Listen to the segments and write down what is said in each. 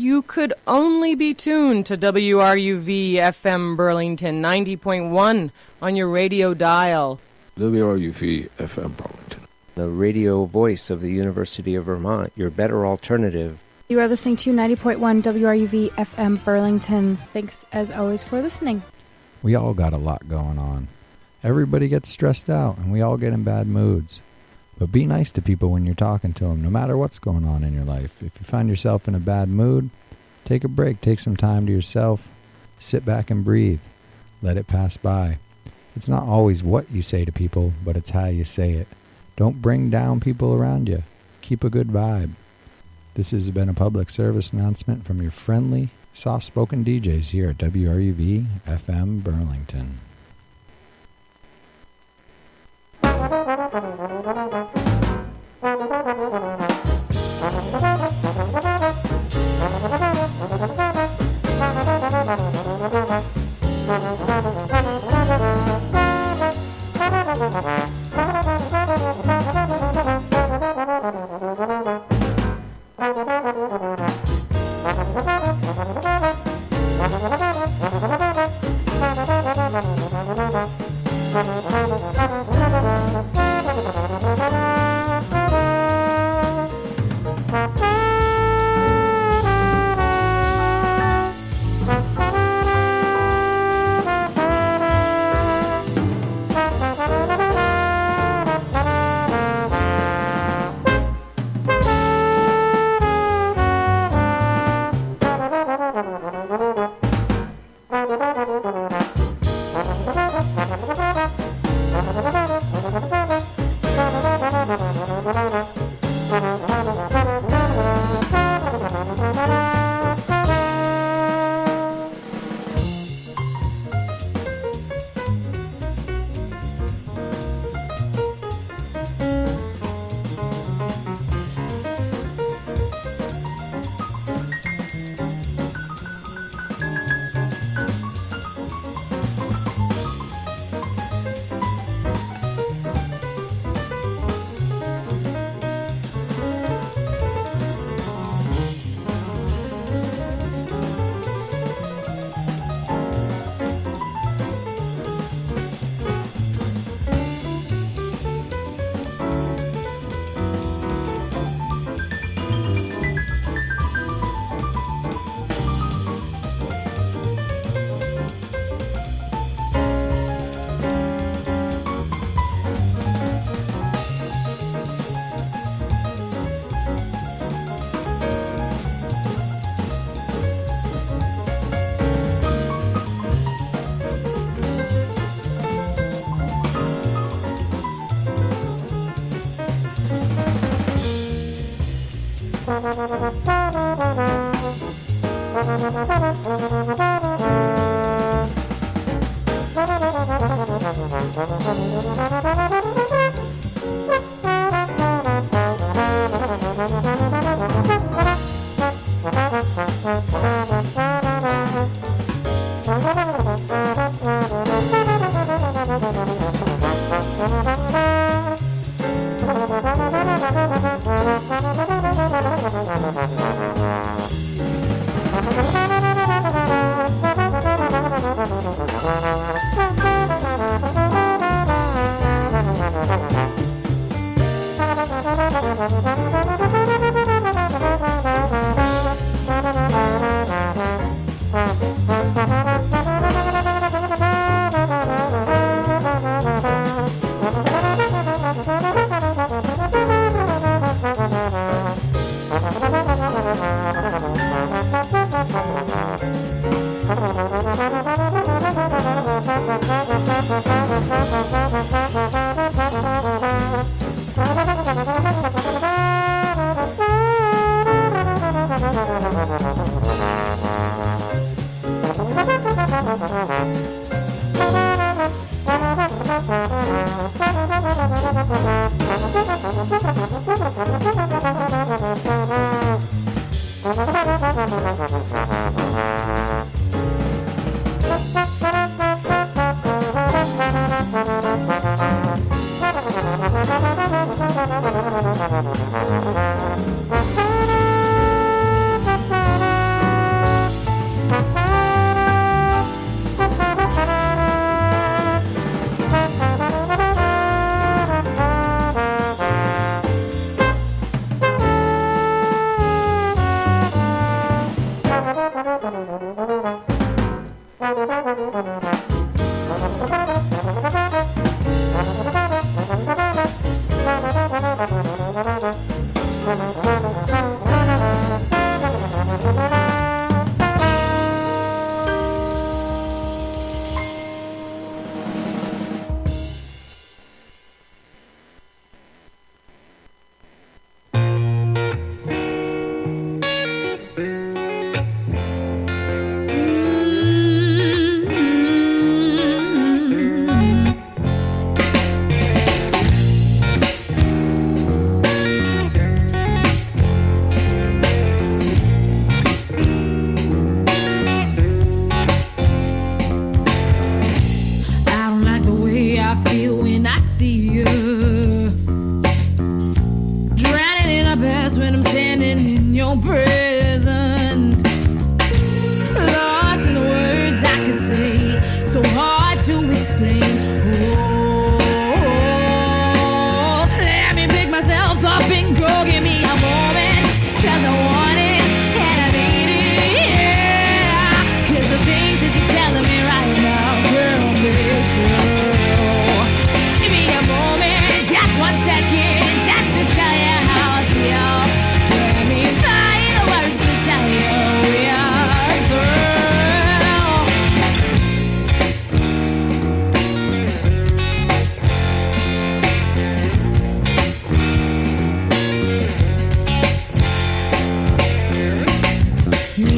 you could only be tuned to WRUV FM Burlington 90.1 on your radio dial. WRUV FM Burlington, the radio voice of the University of Vermont, your better alternative. You are listening to 90.1 WRUV FM Burlington. Thanks, as always, for listening. We all got a lot going on. Everybody gets stressed out, and we all get in bad moods. But be nice to people when you're talking to them, no matter what's going on in your life. If you find yourself in a bad mood, take a break. Take some time to yourself. Sit back and breathe. Let it pass by. It's not always what you say to people, but it's how you say it. Don't bring down people around you. Keep a good vibe. This has been a public service announcement from your friendly, soft-spoken DJs here at WRUV FM Burlington.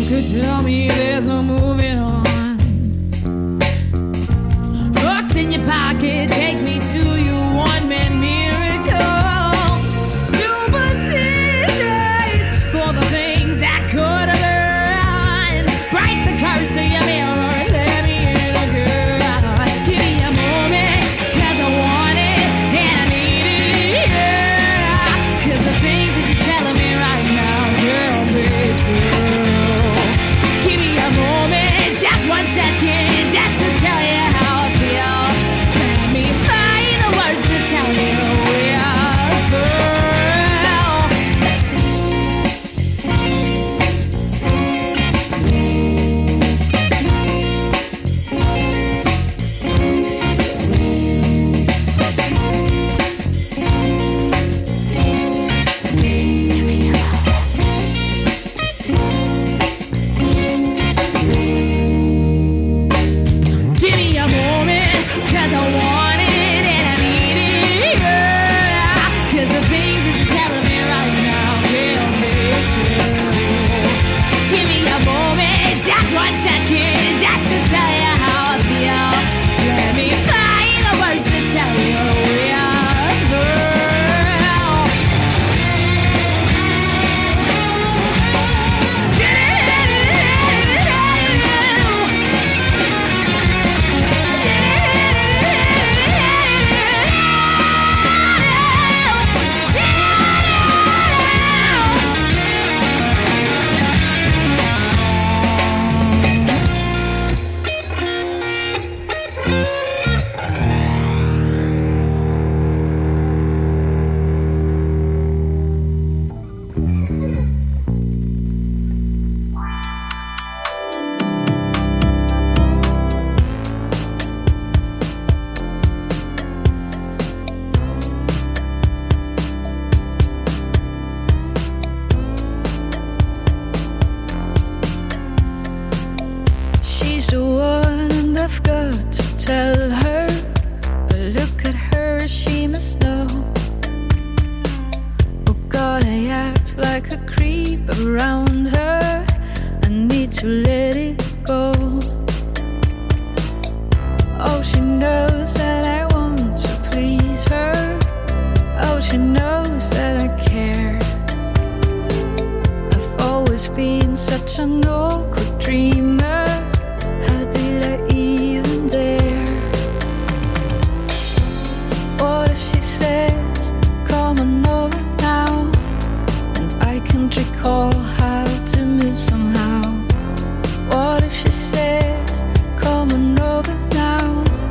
could tell me there's no moving on. Hooked in your pocket, take me to your one-man miracle. Superstitious for the things that could have been. Break the curse of your mirror, let me in a girl. Give me a moment, 'cause I want it and I need it, yeah. 'Cause the things that you're telling me right now can't be true. Give me a moment, just 1 second, just to tell you how I feel. Let me find the words to tell you we are through. Give me a moment, 'cause I want it and I need it, yeah. 'Cause the things that you're telling me right now can't be true. Give me a moment, just 1 second, just to tell you how I feel. Let me find the words to tell you we are through. She's the one and I've got to tell her. But look at her, she must know. Oh God, I act like a creep around her. I need to let it go. Oh, she knows that I want to please her. Oh, she knows that I care. I've always been such an awkward dreamer. How did I even dare? What if she says, come on over now? And I can't recall how to move somehow. What if she says, come on over now?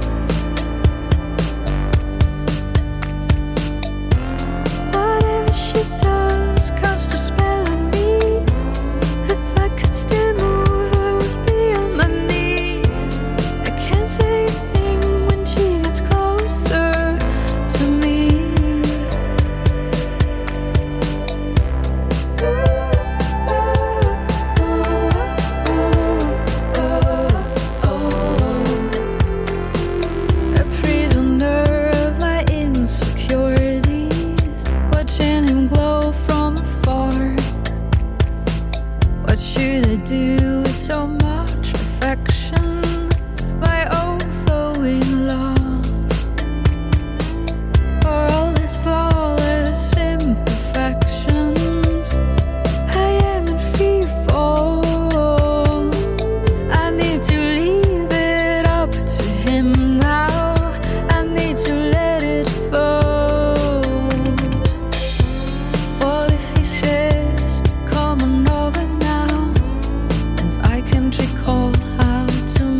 Whatever she does casts a spell on me. If I could still move, I would be on my knees. I can't say a thing when she gets closer to me. A prisoner of my insecurities, watching him glow from afar. What should I do with so much affection? My overflowing love, for all his flawless imperfections, I am in free fall. I need to leave it up to him now. I need to let it float. What if he says, come on over now? And I can't recall how to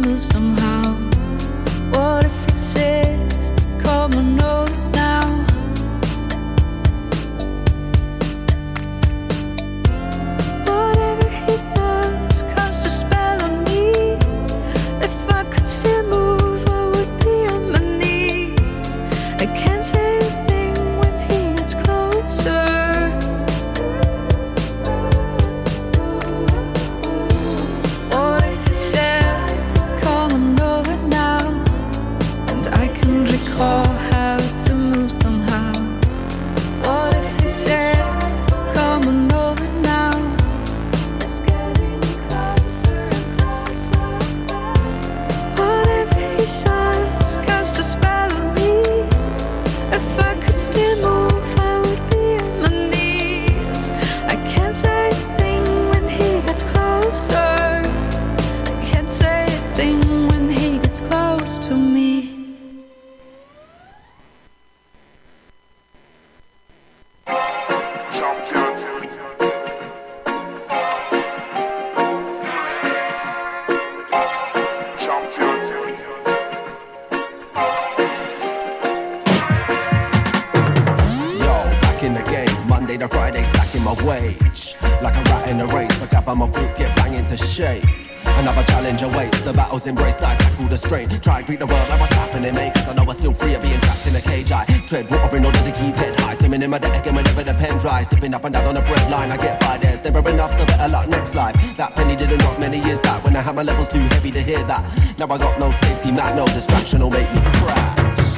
but my thoughts get banging to shape. Another challenge awaits, the battle's embraced, I tackle the strain. Try to greet the world like what's happening, mate, cause I know I'm still free of being trapped in a cage. I tread water in order to keep head high, swimming in my deck again whenever the pen dries. Dipping up and down on the bread line, I get by, there's never enough, so better luck next life. That penny didn't knock many years back when I had my levels too heavy to hear that. Now I got no safety mat, no distraction will make me crash.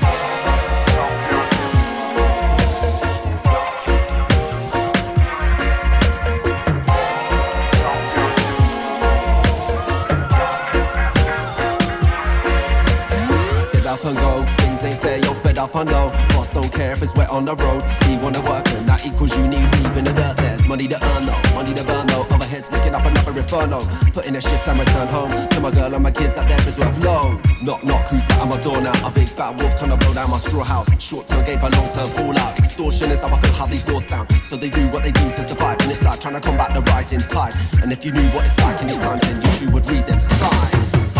Up and go, things ain't fair, you're fed up, I know. Boss don't care if it's wet on the road. He wanna work and that equals you need deep in the dirt. There's money to earn though, money to burn though. Overheads licking up another inferno. Put in a shift and return home to my girl and my kids, that there is worth loads. Knock knock, who's that? I'm a door now. A big bad wolf trying to blow down my straw house. Short term game for long term fallout. Extortion is how I feel how these doors sound. So they do what they do to survive. And it's like trying to combat the rising tide. And if you knew what it's like in these times, then you too would read them signs.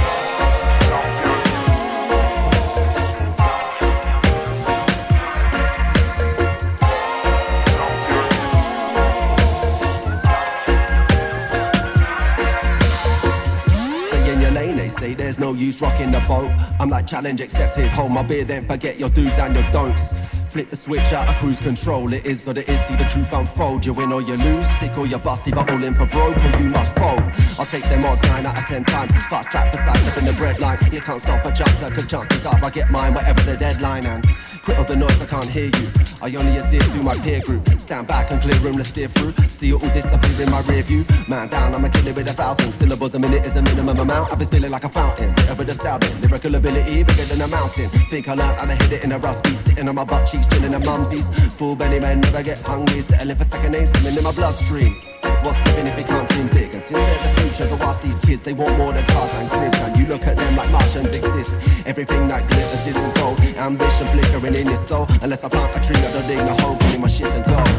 Say there's no use rocking the boat. I'm like challenge accepted, hold my beer then forget your do's and your don'ts. Flip the switch out of cruise control, it is what it is, see the truth unfold. You win or you lose, stick or you bust, either all in for broke or you must fold. I'll take them odds 9 out of 10 times, fast track beside up in the breadline. You can't stop a jump, cause chances are I get mine whatever the deadline. And quit all the noise, I can't hear you, I only adhere to my peer group. Stand back and clear room to steer through, see it all disappear in my rear view. Man down, I'm a killer with 1,000 syllables, a minute is a minimum amount. I've been spilling like a fountain, bit of astounding, lyrical ability bigger than a mountain. Think I learned how to hit it in a rust beat, sitting on my butt cheeks, chilling at mumsies. Full belly men never get hungry, settling for second names, swimming in my bloodstream. What's living if we can't dream big? And since they're the future, but whilst these kids, they want more than cars and cribs. And you look at them like Martians exist. Everything that glitters isn't gold. Ambition flickering in your soul. Unless I plant a tree, I don't dig the hole, give me my shit and go.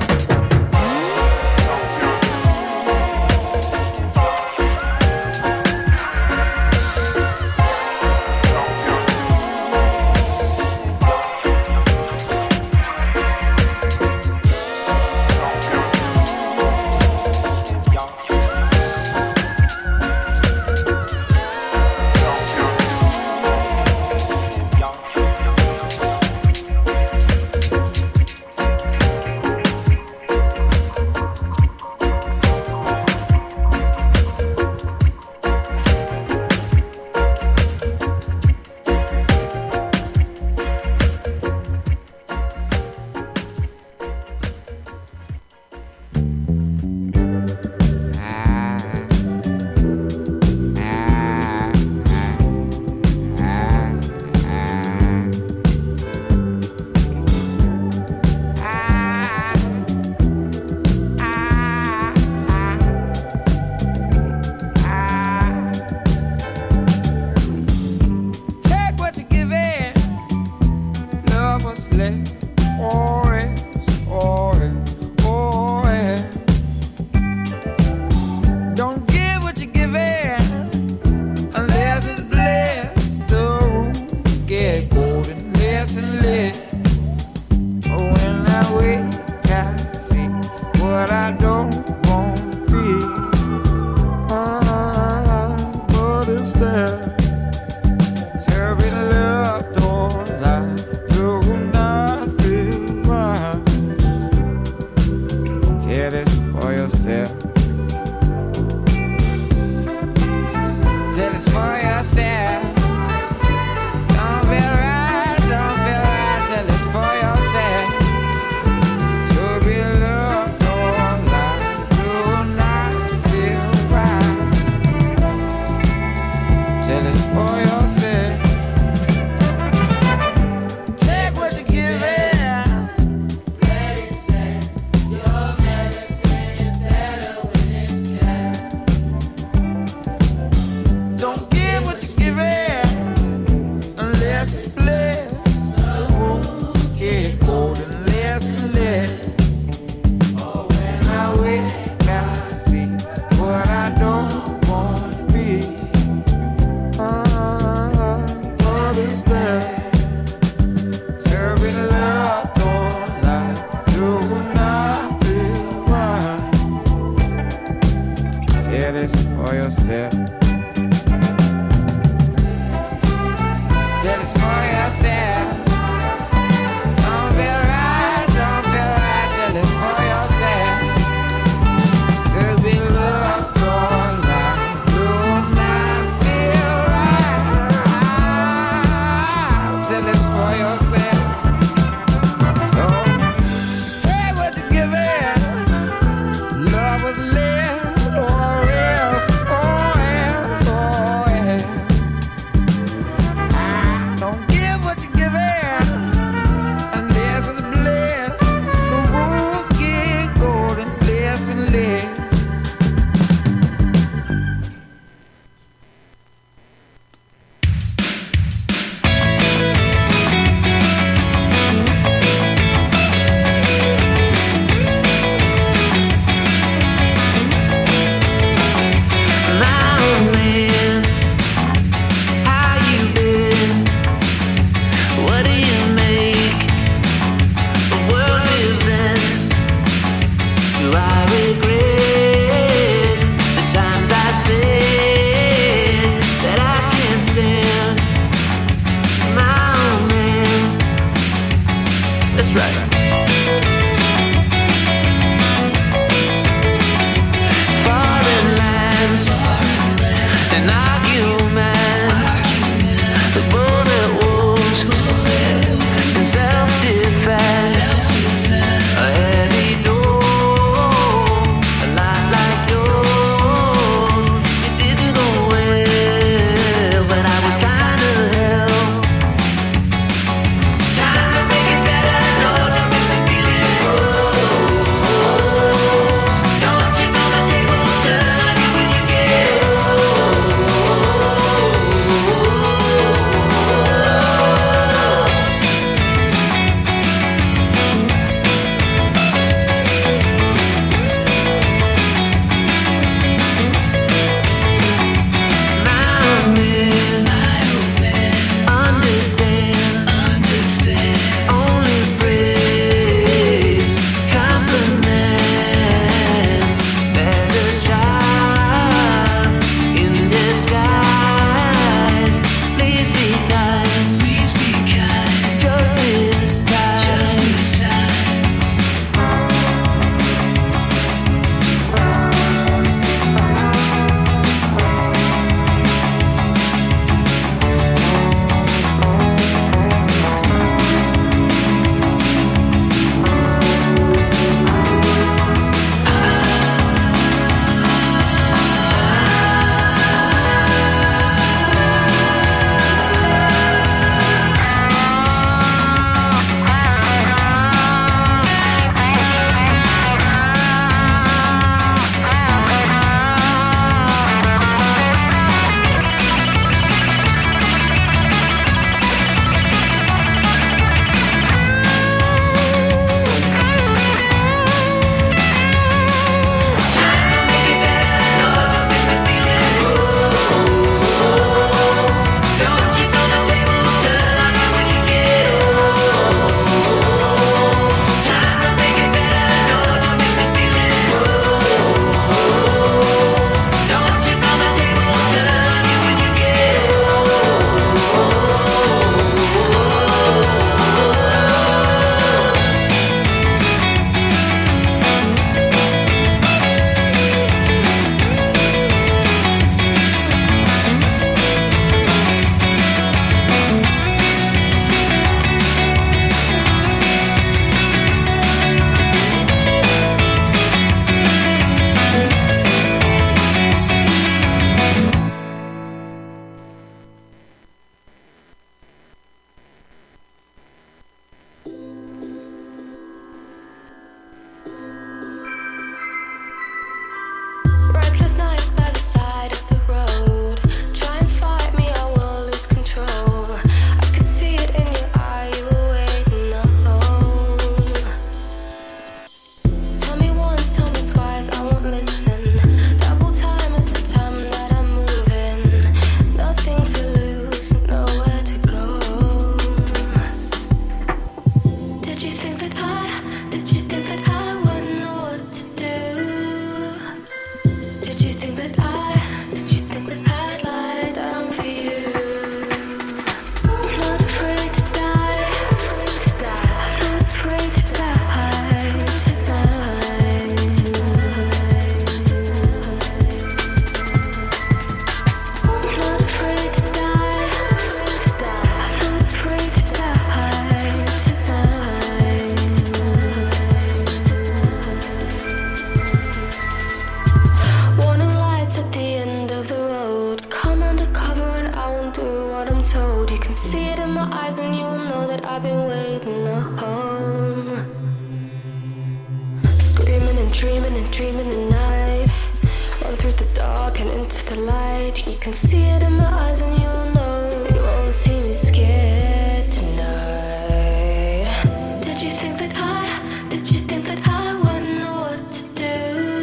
Don't give what you give. yourself. Till it's for yourself. Don't feel right till it's for yourself. To be loved all night, do not feel right till it's for yourself. So take what you're giving. Love was lived, or else, don't give what you told. You can see it in my eyes and you will know that I've been waiting home. Screaming and dreaming the night. Run through the dark and into the light. You can see it in my eyes and you'll know you won't see me scared tonight. Did you think that I wouldn't know what to do?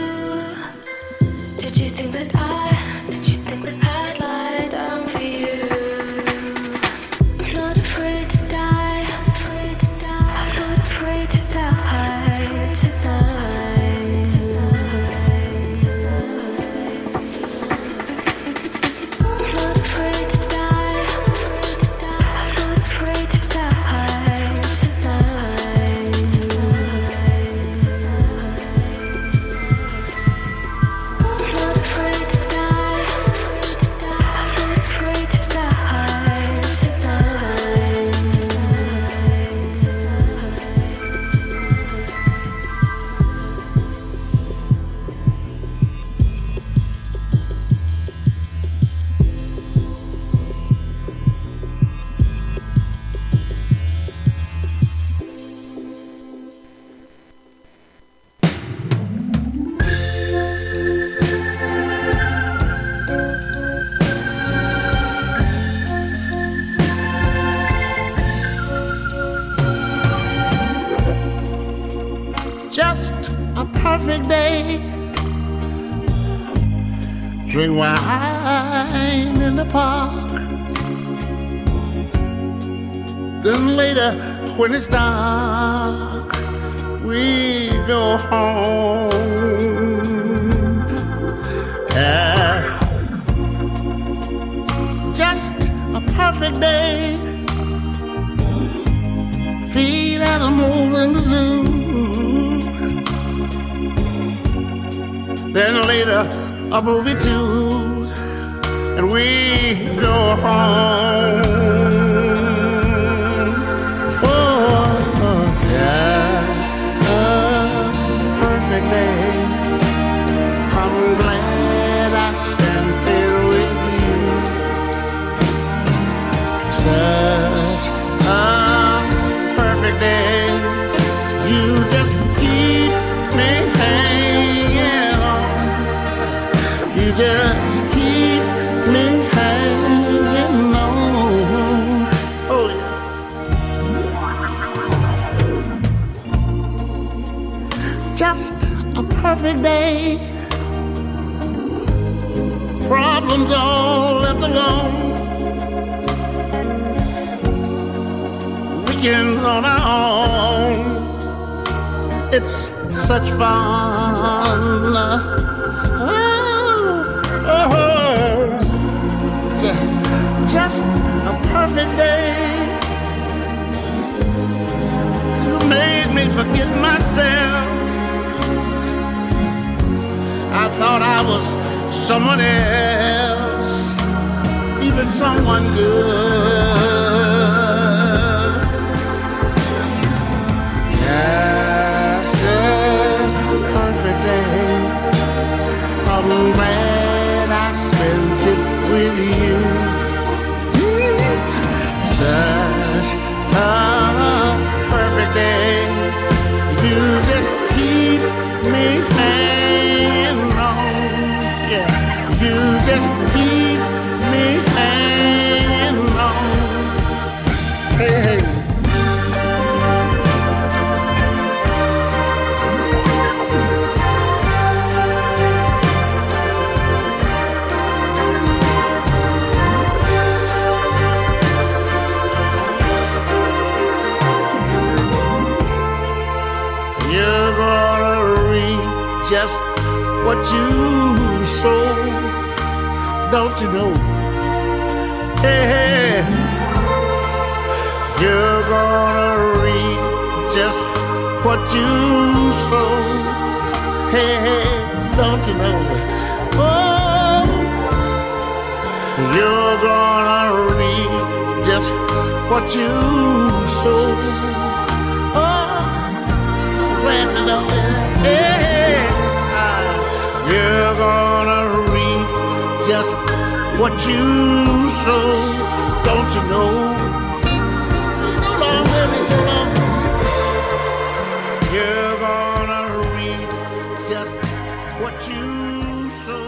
Did you think that I'd lie down for you? I'm not afraid to die, I'm not afraid to die tonight. I'm not afraid to die, I'm not afraid to die tonight. I'm not afraid to die, I'm not afraid to die tonight. Just a perfect day. Drink wine in the park. Then later, when it's dark, we go home. Just a perfect day. Feed animals in the zoo. Then later, a movie too, and we go home. Oh, just a perfect day. I'm glad I spent it with you. Such a perfect day. You just keep me hanging on. You just keep me hanging on. Oh yeah. Just a perfect day. Problems all left alone. Weekends on our own. It's such fun. Just a perfect day. You made me forget myself. I thought I was someone else, even someone good. Just a perfect day. I'm glad I spent it with you. Such a perfect day. You just keep me hanging on. Yeah, you just keep me hanging on. Hey, hey. Just what you sow, don't you know? Hey, hey, you're gonna reap just what you sow. Hey, hey, don't you know? Oh, you're gonna reap just what you sow. Oh, glad to know that. Hey, hey. You're gonna reap just what you sow. Don't you know? So long, baby, so long. You're gonna reap just what you sow.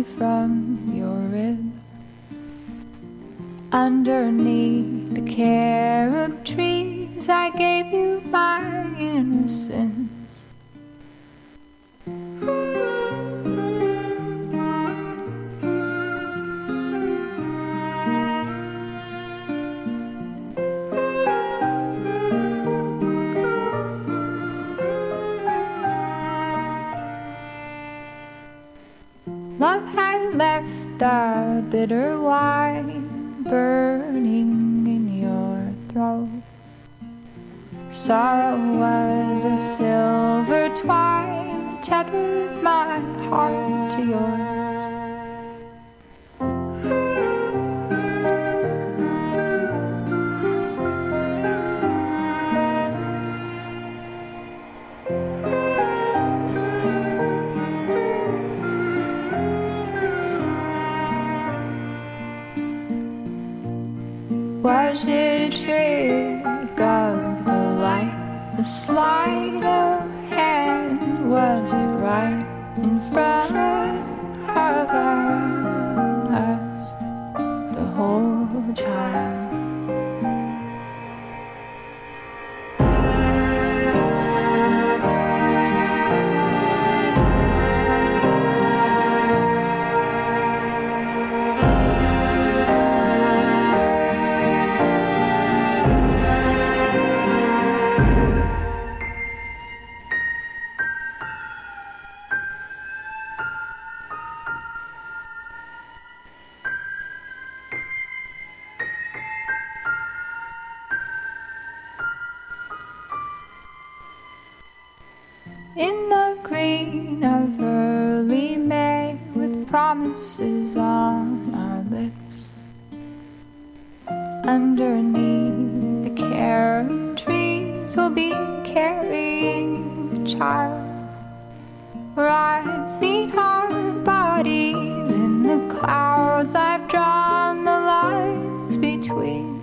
from your rib. Underneath the carob trees, I gave you my innocence. Love had left the bitter wine burning in your throat. Sorrow was a silver twine, tethered my heart to yours. Was it a trick of the light, a sleight of hand? Was it right in front of us the whole time? In the green of early May, with promises on our lips, underneath the carob trees, we'll be carrying the child. Where I've seen our bodies in the clouds, I've drawn the lines between.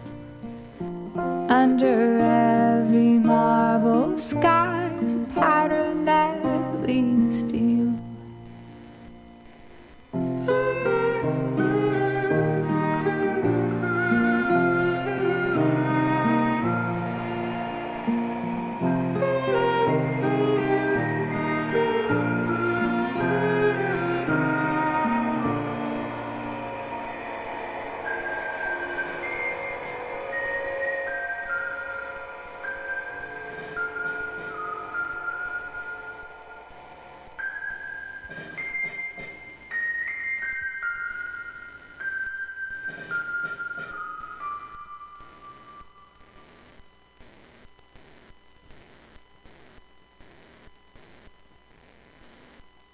Under every marble sky's a pattern that leads to you.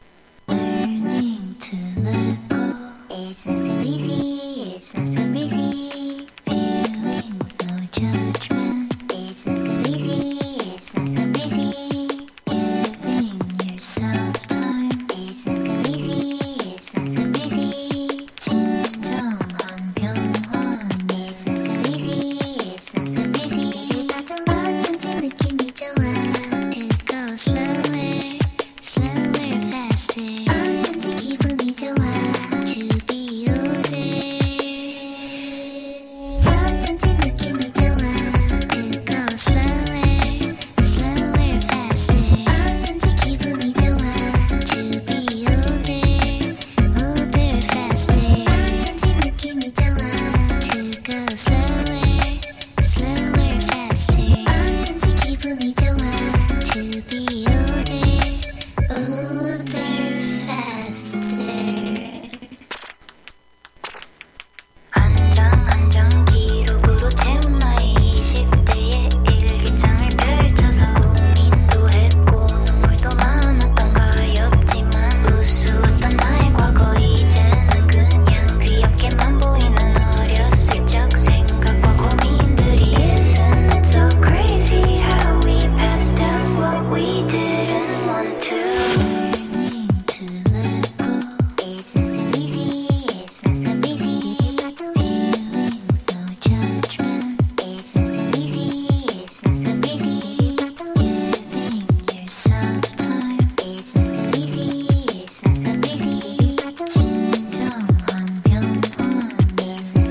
Learning to let go. It's not so easy, it's not so easy.